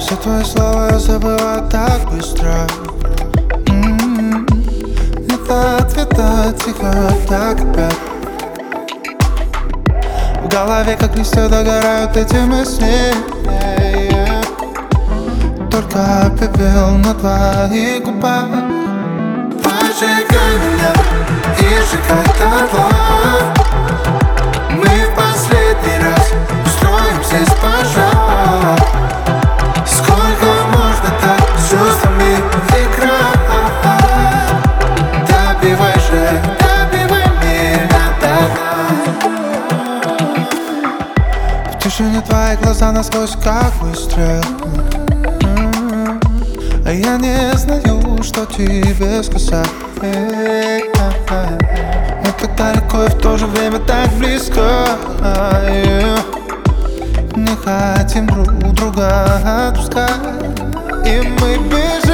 Все твои слова я забываю так быстро. Нет ответа, тихо, так опять. В голове, как листья, догорают эти мысли. Только пепел на твоих губах. Поджигай меня и сжигай дотла. Мы в последний раз устроим здесь пожар. Сколько можно так с чувствами играть? Добивай же, добивай меня до дна. В тишине твои глаза насквозь как выстрел. А я не знаю, что тебе сказать. Мы так далеко и в то же время так близко. Не хотим друг друга отпускать. И мы бежим.